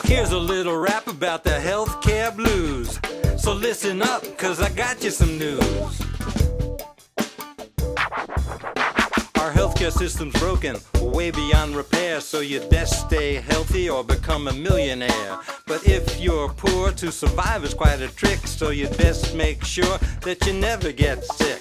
Here's a little rap about the healthcare blues. So listen up, cause I got you some news. Our healthcare system's broken, way beyond repair, so you'd best stay healthy or become a millionaire. But if you're poor, to survive is quite a trick, so you'd best make sure that you never get sick.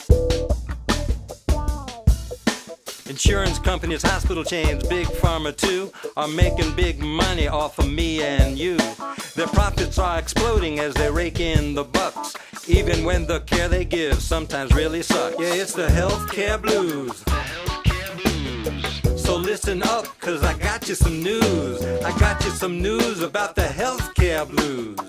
Insurance companies, hospital chains, big pharma too, are making big money off of me and you. Their profits are exploding as they rake in the bucks, even when the care they give sometimes really sucks. Yeah, it's the healthcare blues. So listen up, cause I got you some news. I got you some news about the healthcare blues.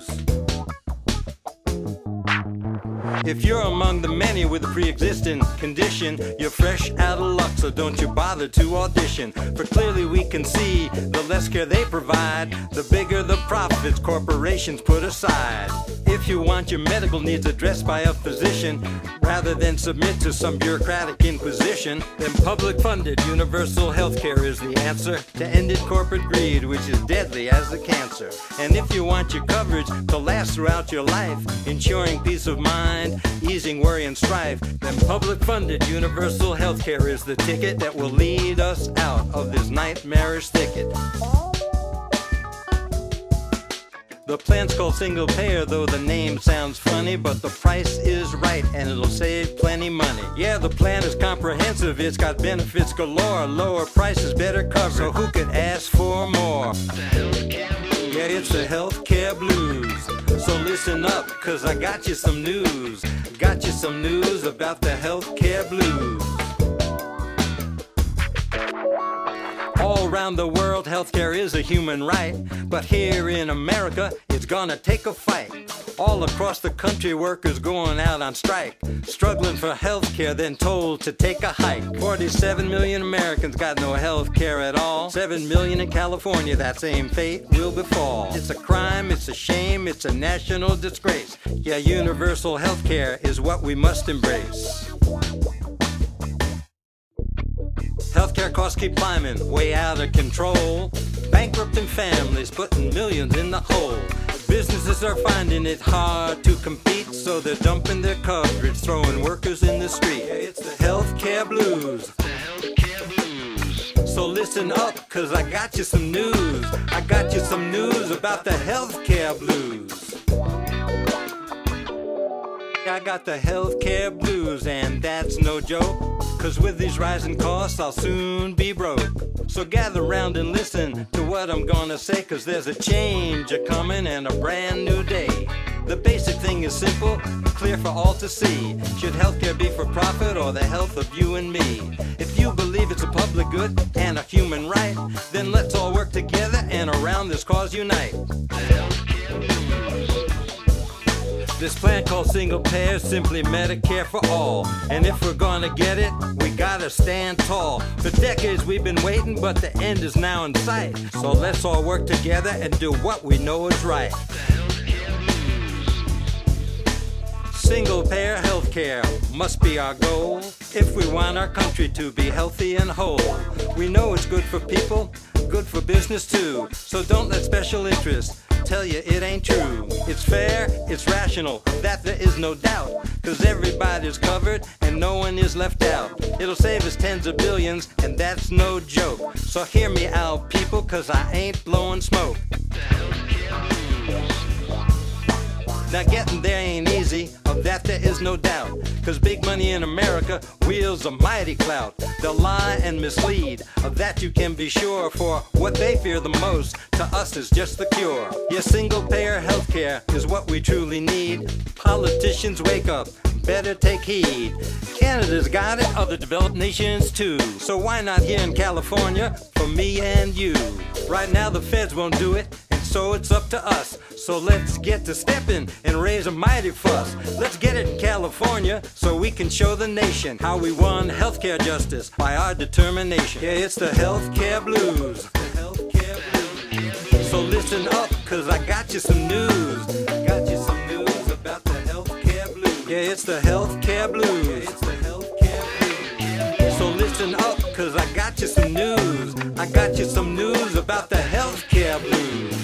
If you're among the many with a pre-existing condition, you're fresh out of luck, so don't you bother to audition. For clearly we can see the less care they provide, the bigger the profits corporations put aside. If you want your medical needs addressed by a physician, rather than submit to some bureaucratic inquisition, then public-funded universal health care is the answer to ended corporate greed, which is deadly as the cancer. And if you want your coverage to last throughout your life, ensuring peace of mind, easing worry and strife, then public-funded universal health care is the ticket that will lead us out of this nightmarish thicket. The plan's called single payer, though the name sounds funny, but the price is right and it'll save plenty money. Yeah, the plan is comprehensive, it's got benefits galore, lower prices, better coverage, so who could ask for more? Yeah, it's the healthcare blues. So listen up, cause I got you some news. Got you some news about the healthcare blues. All around the world, healthcare is a human right, but here in America, it's gonna take a fight. All across the country, workers going out on strike, struggling for healthcare, then told to take a hike. 47 million Americans got no healthcare at all. 7 million in California, that same fate will befall. It's a crime, it's a shame, it's a national disgrace. Yeah, universal healthcare is what we must embrace. Healthcare costs keep climbing, way out of control. Bankrupting families, putting millions in the hole. Businesses are finding it hard to compete, so they're dumping their coverage, throwing workers in the street. It's the healthcare blues. So listen up, cause I got you some news. I got you some news about the healthcare blues. I got the healthcare blues, and that's no joke, cause with these rising costs I'll soon be broke. So gather round and listen to what I'm gonna say, cause there's a change a-coming and a brand new day. The basic thing is simple, clear for all to see. Should healthcare be for profit or the health of you and me? If you believe it's a public good and a human right, then let's all work together and around this cause unite. This plan called single payer is simply Medicare for all. And if we're gonna get it, we gotta stand tall. For decades we've been waiting, but the end is now in sight. So let's all work together and do what we know is right. Single payer healthcare must be our goal if we want our country to be healthy and whole. We know it's good for people, good for business too. So don't let special interests tell you it ain't true. It's fair, it's rational, that there is no doubt, cause everybody's covered and no one is left out. It'll save us tens of billions, and that's no joke. So hear me out, people, cause I ain't blowing smoke. Now getting there ain't easy, of that there is no doubt, cause big money in America wields a mighty clout. They'll lie and mislead, of that you can be sure, for what they fear the most to us is just the cure. Yes, single payer healthcare is what we truly need. Politicians wake up, better take heed. Canada's got it, other developed nations too. So why not here in California for me and you? Right now the feds won't do it, and so it's up to us. So let's get to stepping and raise a mighty fuss. Let's get it in California so we can show the nation how we won healthcare justice by our determination. Yeah, it's the healthcare blues. So listen up, cause I got you some news. I got you some news about the healthcare blues. Yeah, it's the healthcare blues. Yeah, it's the healthcare blues. So listen up, cause I got you some news. I got you some news about the healthcare blues.